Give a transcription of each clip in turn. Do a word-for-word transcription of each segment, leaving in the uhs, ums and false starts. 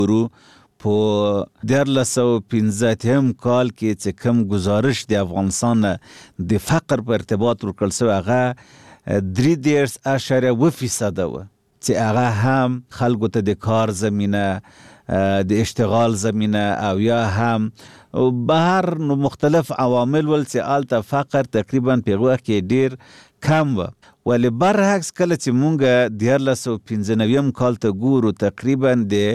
ورو په دیارلس سوه پنځه اتیا کال کې چې کوم گزارش د افغانستان د فقر په ارتباط ورکړل شوی هغه درې دېرش اعشاریه اوه فیصده وه چې هغه هم خلکو ته د کار زمینه د اشتغال زمینه او یا هم بهر نو مختلف عوامل ول چې آلته فقر تقریبا په هغه وخت کې ډیر کم و. ولی برعکس کله چې مونږ دیارلس سوه پنځه نوي کال ته ګورو تقریبا د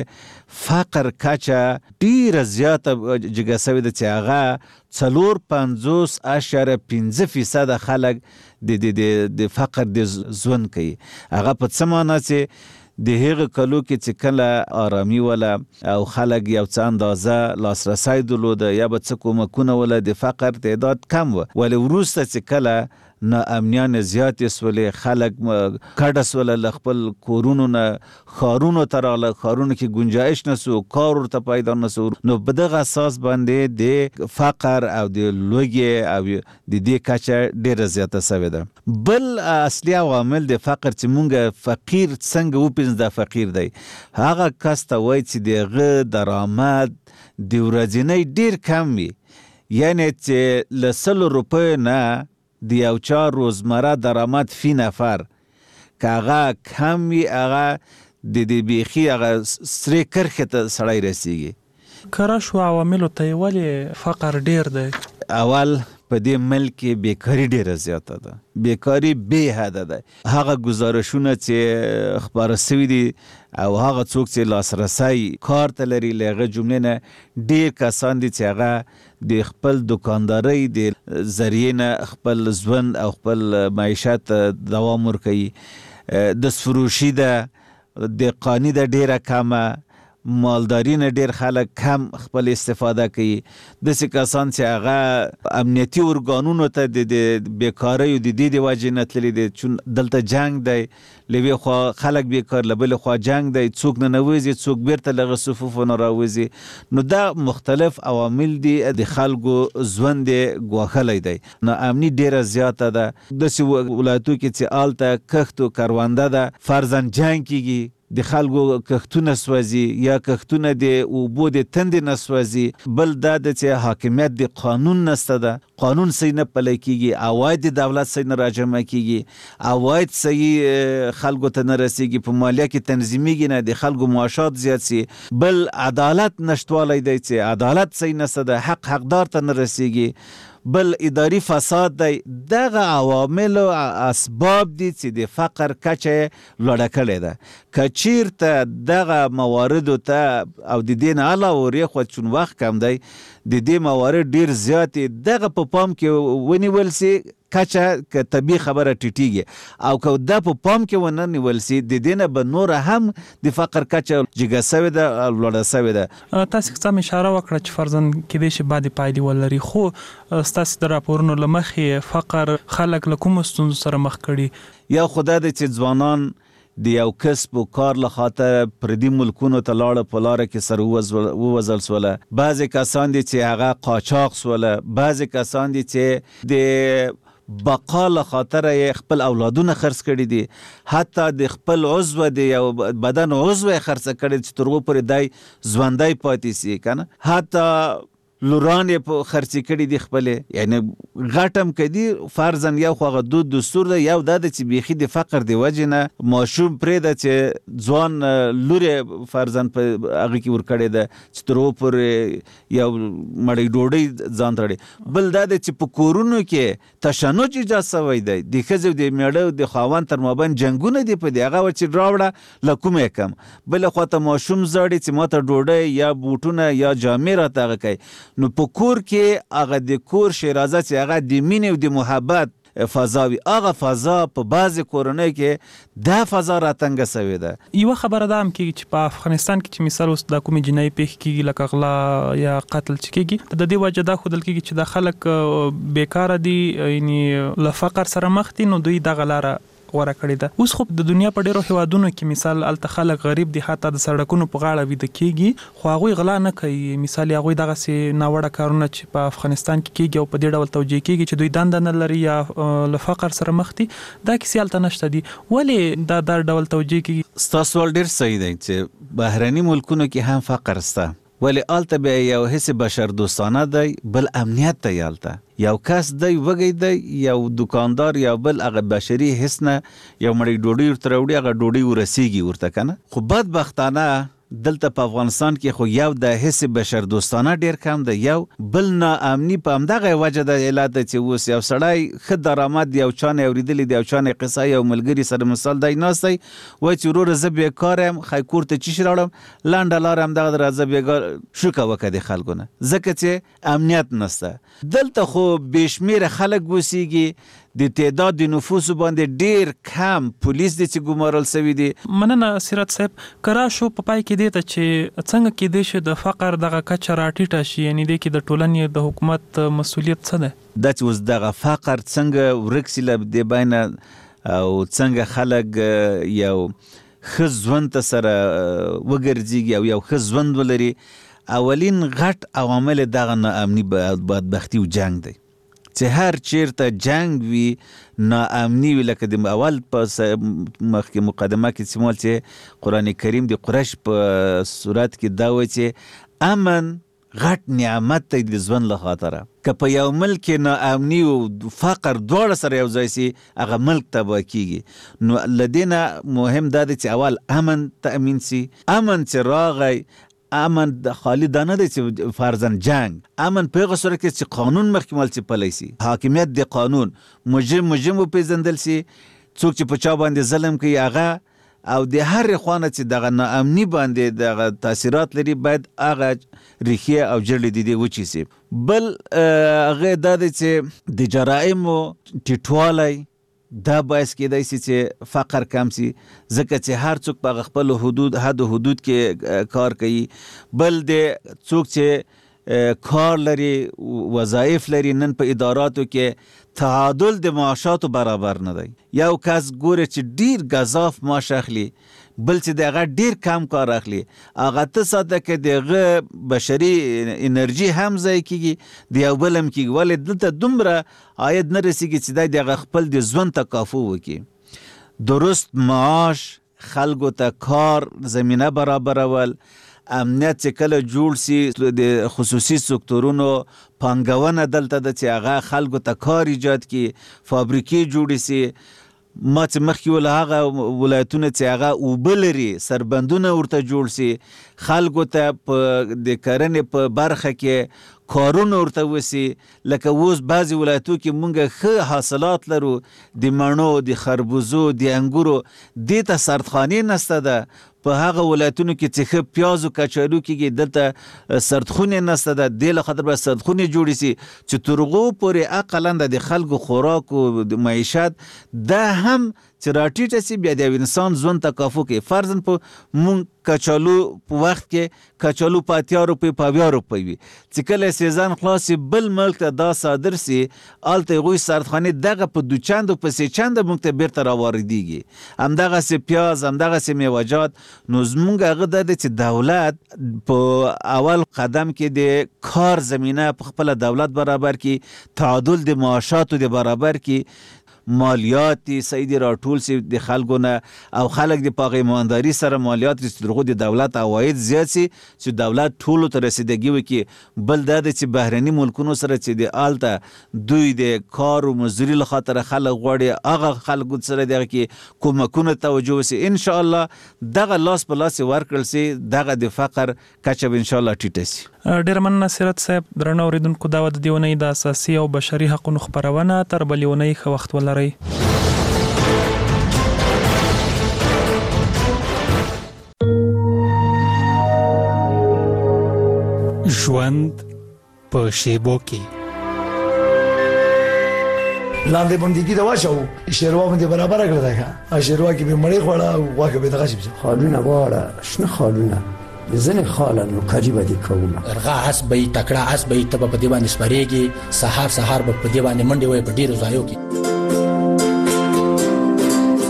فقر کچه ډیره زیاته جګه سوې ده چې هغه څلور پنځوس اعشاریه پنځه فیصده خلک د د د فقر د ژوند کوي. هغه په څه معنا چې د هغه کلو کې چې کله آرامي ولا او خلک یو څه اندازه لاسرسی درلوده یا به څه کومکونه ولا د فقر تعداد کم و. ولی وروسته چې کله نه امنیان زیاتې سولې خلک کډه سوله له خپل کورونو نه ښارونو ته راغله، ښارونو کې ګنجایش نه سو، کار ورته پیدا نه سو، نو په دغه اساس باندې د فقر او د لوږې او د دې کچه ډېره زیاته سوې ده. بل اصلي عوامل د فقر چې مونږ فقیر څنګه وپېژنو دا فقیر دی، هغه کس ته وایي چې د هغه درآمد د ورځنی ډېر کم وي، یعنې چې له سلو روپیو نه د یو چا روزمره درآمد فی نفر که هغه کم وي هغه د دې بیخي هغه سرې کرښې ته سړی رسیږي. کره شو عواملو ته یې ولې فقر ډیر دی؟ اول په دې ملک کې بیکاري ډیره زیاته ده، بیکاري بې حده ده. هغه گزارشونه چې خپاره سوي دي او هغه څوک چې لاسرسی کار ته لري له هغه جملې نه ډیر کسان دي چې هغه د خپل دکاندارۍ د ذریعې نه خپل ژوند او خپل معیشت دوام ورکوي. دستفروشي ده، دهقاني ده ډیره کمه، مالداري نه ډیر خلک کم خپل استفاده کوي. داسې کسان چې هغه امنیتي ارګانونو ته د بیکاریو د دې د وجې نه تللي دي، چون دلته جنګ دی، له یوې خوا خلک بیکار، له بلې خوا جنګ دی، څوک نه نوځي، څوک بیرته له هغه صفوفو نه راوځي. نو دا مختلف عوامل دي د خلکو ژوند یې ګواښلی دی. ناامني ډیره زیاته ده. داسې ولایتو کې چې هلته کښت و کرونده ده، فرضاً جنګ کیږي، د خلکو کښتونه سوځي یا کښتونه د اوبو د تندې نه سوځي. بل دا ده چې حاکمیت د قانون نسته ده، قانون صحیح نه پلی کیږي، عواید د دولت صحیح نه راجمع کیږي، عواید صحیح خلکو ته نه رسیږي، په مالیه کې تنظیمیږي نه، د خلکو معاشات زیات سي. بل عدالت نشتوالی دی چې عدالت صحیح نسته ده، حق حقدار ته نه رسیږي. بل اداری فساد دی. دغه عوامل او اسباب دي چې د فقر کچه لوړه کړې ده. که چیرته دغه مواردو ته او د دې نه علاوه ورېخوا چون وخت کم دی د دې موارد ډیر زیات دي، دغه په پام کې ونیول سي کچه که طبیعي خبره ټیټیږي، او که دا په پام کې ونه نیول سي د دې نه به نوره هم د فقر کچه جګه سوې ده او لوړه سوې ده. تاسې څه اشاره وکړه چې فرضاً کیدای شي بعدې پایلې ولري، خو ستاسې د راپورونو له مخې فقر خلک له کومو ستونزو سره مخ کړي؟ یا خو دا دی چې ځوانان د یو کسب و کار له خاطر پردي ملکونو ته لاړه، په لاره کې سره ووځل سوله. بعضې کسان دي چې هغه قاچاق سوله، بعضې کسان دي چې د بقا له خاطر یې خپل اولادونه خرڅ کړي دي، حتی د خپل عضو د یو بدن عضو یې خرڅ کړي چې تر هغو پورې دی ژوندی پاتې سي کنه، حتی لوران یې په خرڅې کړي دي خپلې. یعنی غټم کدي فرضاً یو خو هغه دود دستور ده، یو دا ده چې بیخي د فقر د وجې نه ماشوم پرېږده چې ځوان لور یې فرضاً په هغه کې ورکړې ده چې تر هغو پورې یو مړۍ ډوډۍ ځان تړي. بل دا ده چې په کورونو کې تشنج ایجاد سوی دی، د ښځې او د میړه د خاوند تر مابین جنګونه دي په دې هغه وه چې راوړه له کومه یې کم. بله خوا ته ماشوم زاړي چې ما ته ډوډۍ یا بوټونه یا جامې راته هغه کوي. نو په کور کې هغه د کور شیرازه چې هغه د مینې او د محبت فضا وي، هغه فضا په بعضې کورنۍ کې دا فضا راتنګه سوې ده. یوه خبره دا هم کېږي چې په افغانستان کې چې مثال اوس دا کومې جنایي پېښې کېږي لکه غلا یا قتل چې کېږي، د دې وجه دا ښودل کېږي چې دا خلک بېکاره دي، یعنې له فقر سره مخ دي، نو دوی دغه لاره غوړه کړې ده. اوس خو د دنیا په ډیرو هیوادونو کې مثال الته خلک غریب دي، حتی د سړکونو په غاړه وي د کېږي، خو هغوی غلا نه کوي. مثال هغوی دغه سي ناوړه کارونه چې په افغانستان کې کېږي او په دې ډول توجیه کېږي چې دوی دنده نه لري یا له فقر سره مخ دي، دا کیسې هلته نشته دي. ولې دا دا ډول توجیه کېږي؟ ستاسو سوال ډېر صحیح دی چې بهرني ملکونو کې هم فقر شته، ولې هلته بیا یو حس بشر دوستانه دی، بل امنیت دی. هلته یو کس دی وږی دی، یو دکاندار یا بل هغه بشري حس نه یو مړی ډوډۍ ورته راوړي، هغه ډوډۍ ورسیږي ورته که نه. خو بدبختانه دلته په افغانستان کې خو یو د حس بشر دوستانه ډیر کم دی، یو بل ناامني په همدغه وجه د علت دی چې اوس یو سړی ښه درآمد یو چا نه اورېدلې دی، یو چا نه قصه یو ملګري سره مثال دی ناست دی، وایي چې وروره زه بېکاره یم، ښایي کور ته چی شي راوړم، لنډه لاره همدغه ده، راځه بېګار شوکه وکړه د خلکو نه، ځکه چې امنیت نسته. دلته خو بې شمېره خلک اوسېږي، د تعداد د نفوسو باندې ډیر کم پولیس دي چې ګمارل شوي دي. مننه سیرت صاحب. کرا شو په پای کې دی ته چې څنګه کېدای شي د فقر دغه کچه راټیټه شي، یعنی دی کې د ټولنې د حکومت مسؤلیت څه دی؟ دا چې اوس دغه فقر څنګه ورک شي له دې بینه او څنګه خلک یو ښه ژوند ته سره وګرځېږي او یو ښه ژوند ولري، اولین غټ عوامل دغه ناامني بدبختي او جنګ دی. چې هر چیرته جنگ وي، ناامني وي، لکه د اول په مخکې مقدمه کې سمول چې قرآن کریم د قریش په صورت کې دا وایي چې امن غټ نعمت دی د ژوند له خاطره. که په یو ملک ناامني او فقر دواړه سره یو ځای سي، هغه ملک تباه کیږي. نو له دې نه مهم دا دی چې اول امن تأمین سي. امن چې راغی، امن د خالی دا نه دی چې فرضاً جنگ، امن په هغه صورت کې چې قانون مخکې مال چې پلی سي، حاکمیت د قانون، مجرم مجرم وپېژندل سي، څوک چې په چا باندې ظلم کوي هغه، او د هرې خوا نه چې دغه ناامني باندې دغه تاثیرات لري باید هغه ریښې او جړې د دې وچې سي. بل هغه دا دی چې د جرایمو ټیټوالی دا باعث کېدای شي چې فقر کم سي، ځکه چې هر څوک په خپل حدود حد و حدود کې کار کوي. بل د څوک چې کار لري، وظایف لري، نن په اداراتو کې تعادل د معاشاتو برابر نه دی. یو کس ګوره چې ډیر گزاف معاش اخلي، بل چې دغه ډیر کم کار اخلي، هغه ته ساده کې دغه بشري انرژي هم ضایع کیږي، د یو بل هم کیږي، ولې دلته دومره عاید نه رسیږي چې دی دغه خپل د ژوند تکافو وکړي. درست معاش، خلکو ته کار زمینه برابرول، امنیت چې کله جوړ سي، د خصوصي سکتورونو پانګونه دلته ده چې هغه خلکو ته کار ایجاد کړي، فابریکې جوړې سي. ما چې مخکې ول هغه ولایتونه چې هغه اوبه لري، سربندونه ورته جوړ سي، خلکو ته په د کرنې په برخه کې کارونه ورته وسي. لکه اوس بعضې ولایتو کې مونږ ښه حاصلات لرو، د مڼو، د خربوزو، د انګورو، دې ته سردخانې نسته ده. په هغه ولایتونو کې چې ښه پیاز او کچالو کېږي، دلته سردخونې نسته ده، دې له خاطر به سردخونې جوړې سي چې تر هغو پورې اقلاً د خلکو خوراک او د معیشت دا هم چې راټیټه سي، بیا د انسان ژوند تکافو کوي. فرضاً په مونږ کچالو په وخت کې کچالو په اتیا روپۍ په اویا روپۍ وي، چې کله سیزن خلاص سي بل ملک ته دا صادر سي، هلته هغوی سردخانې دغه په دو چنده په سې چنده مونږ ته بیرته راواردېږي، همدغسې پیاز، همدغسې میوهجات. نو زمونږ هغه دا دی چې دولت په اول قدم کې د کار زمینه په خپله دولت برابر کړي، تعادل د معاشاتو د برابر کړي، مالیات صحیح دی راټول سي د خلکو نه، او خلک د په ایمانداري سره مالیات رسي، دغه د دولت عواید زیات سي چې دولت ټولو ته رسیدګي وکړي. بل دا دی چې بهرني ملکونو سره چې د هلته دوی د کار او مزدوري له خاطره خلک غواړي، هغه خلکو سره دغه کې کومکونه توجه وسي. انشاءالله دغه لاس په لاس ورکړل سي، دغه د فقر کچه به انشاءالله ټیټه سي. ډېر مننه سیرت صاحب. درنو اورېدونکو، دا د دې اونۍ د اساسي او بشري حقونو خپرونه. تر بلې اونۍ ښه وخت ولرئ. ژوند په شیبو کې لاندې باندې کې دا واچو شیروا باندې برابر کړل دا شیروا کې به مړی خوړه واکه به دغه شي خالونه واړه شنه خالونه زنه خالن کاجی باندې کوم ارغا اس به تکړه اس به تب په دی باندې سپریږي، سحر سحر په دی باندې منډي وي په ډیرو ځایو کې.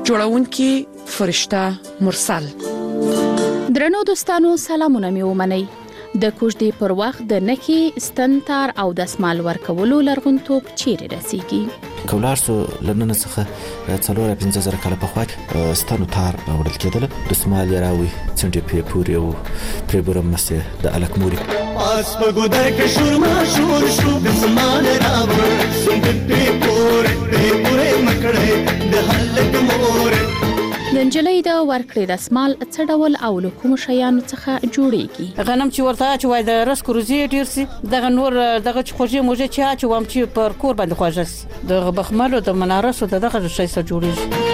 جوړونکي فرشته مرسل. درنو دوستانو سلامونه مې ومنئ. د کوژدې پر وخت د نخي ستنتار او دسمال ورکولو لرغونتوب چیرې رسیږي؟ کولار سو لنن څخه څلور پنځه زره کاله پخوا ستنو تار وړل کېدل. دسمال راوي څنډه په پوري او په برم مسه د الکموري پاس په ګودر کې شور ما شور شو دسمال راوي څنډه په پوري په پوري مکړې د هلک مور. د نجلۍ د ورکړې دسمال څه ډول او له کوم شیانو څخه جوړیږي؟ غنم چې ورته چې وای د رس کروزي ډیر سي دغه نور دغه چې خوږه موجه چې چې وام چې پر کور باندې خوږه سي د بخملو د منارسو دغه شي سره جوړیږي.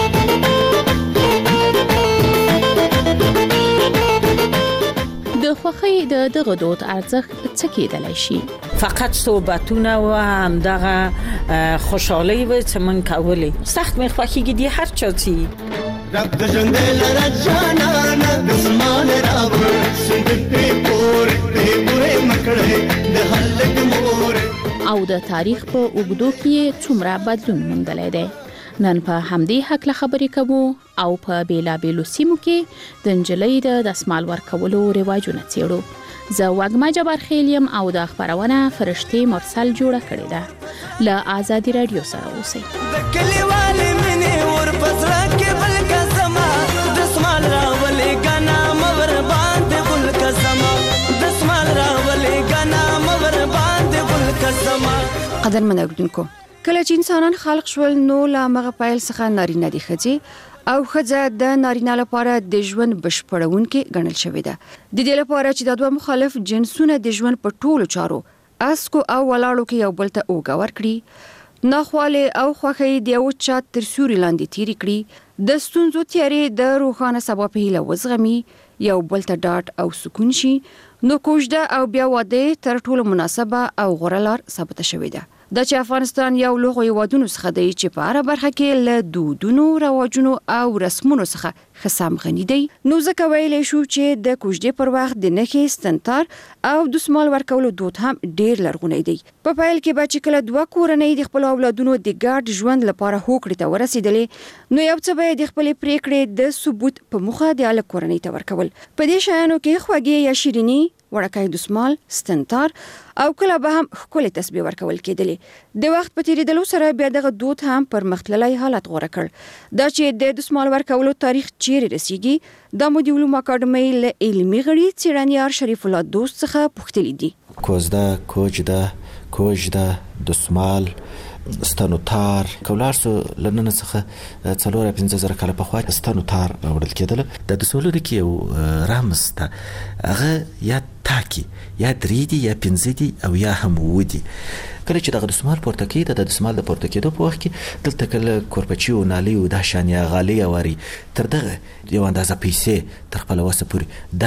د خوخي د دغه دود ارزښت څه کېدلی شي؟ فقط صحبتونه و هم دغه خوشحالي و چې من کولی سخت مې خوښیږي دی هر چا چی رب جندل رجانا دسمان راب سندپی پور پی پورے مکڑے د هلک مور. او د تاریخ په اوږدو کې څومره بدلون موندلی دی. نن په همدې حق خبرې کوو او په بیلابیلو سیمو کې د نجلۍ د دسمال ورکولو رواجونه څیړو. زه وږمه جبار خیلیم او د خبرونه فرشتي مرسل جوړه کړې ده. له آزادي رادیو سره اوسئ. د کلیوالې مینې ور پزړه کې بل کزما دسمال راولې غنا مور باندې بل کزما دسمال راولې غنا مور باندې بل کزما. قدر منګدونکو کله چې انسانان خلق شول نو لا مغه پایل څخه نارینه دي خځې او خځه د نارینه لپاره د ژوند بشپړونکې ګڼل شوې ده. د دې لپاره چې د دوه مخالف جنسونه د ژوند په ټولو چارو اسکو او ولاړو کې یو بل ته اوګه ورکړي، ناخواله او خوخي د یو چا تر سوري لاندې تیری کړي، د ستونزو تیارې د روخانه سبا په هیله وزغمي، یو بل ته ډاټ او سکون شي. نو کوژده او بیا واده تر ټولو مناسبه او غوړلار ثابت شوې ده. د چې افغانستان یو لوی هیوادونو څخه دی چې په هر برخه کې له دودونو، رواجونو او رسمونو څخه خصام غني دی. نو ځکه ویلی شو چې د کوژدې پر وخت د نخي ستنتار او دسمال ورکولو دود هم ډیر لرغونی دی. په پیل کې به چې کله دوه کورنۍ د خپل اولادونو د ګډ ژوند لپاره هوکړې ته ورسېدلې نو یو څه به د خپل پریکړې د ثبوت په مخه د الک کورنۍ ته ورکول. په دې شیانو کې خوږې یا شیرینی، وړکای دسمال، ستنتار او کله به هم ښکلې تسبیح ورکول کېدلې. د وخت په تیریدلو سره بیا دغه دود هم پرمختللی حالت غوره کړ. دا چې د دسمال ورکولو تاریخ چیرې رسیږي دا مو د علومو اکاډمۍ له علمي غړي څېړنیار شریف الله دوست څخه پوښتلي دي. کوزده، کوجده، کوژده، دسمال، ستنو تار کولار سو لنن څخه څلور پنځه زره کاله پخوا ستنو تار وړل کېدل. د دسولو کې یو رمز ته هغه یا تاکي یا درې دي یا پنځه دي او یا هم ودي. کله چې دغه دسمال پورته کېده د دسمال د پورته کېدو په وخت کې دلته کله کورپچي او نالي او دا شان یا غالي واري تر دغه یو اندازه پیسې تر خپل وسه پوري